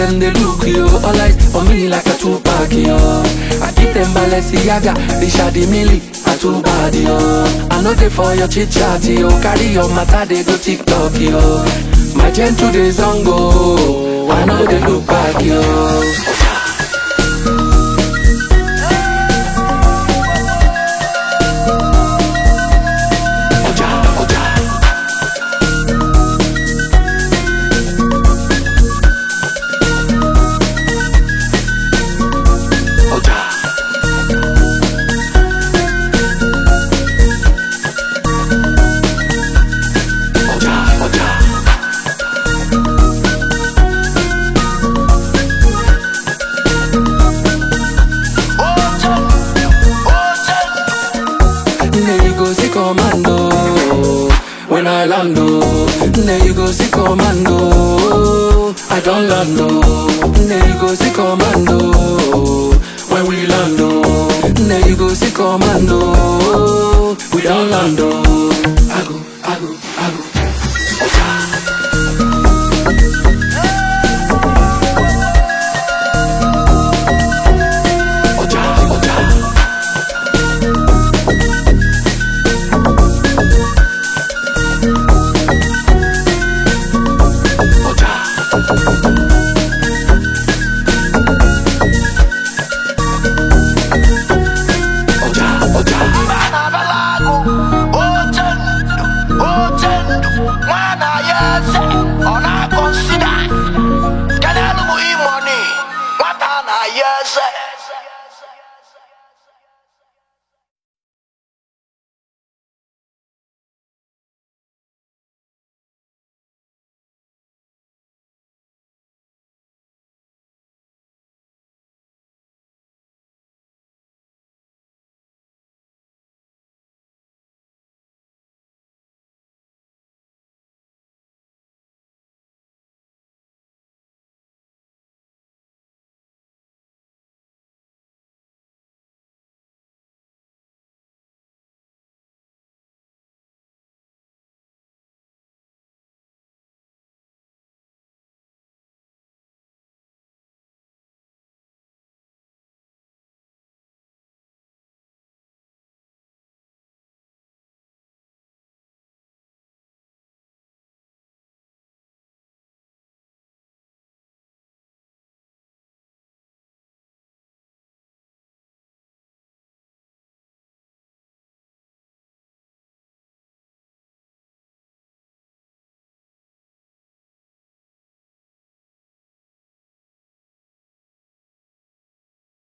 them they look yo. All eyes on me like a two-pack yo. I keep them Balenciaga, the Shadi Milli, a two-bad yo. I know they for your chit-chat yo. Carry your matter, they go TikTok yo. My gentle days on go, I know they look back yo. Commando, when I land, there you go see commando. I don't land, there you go see commando. When we land, there you go see commando. We don't land, I go. Yes,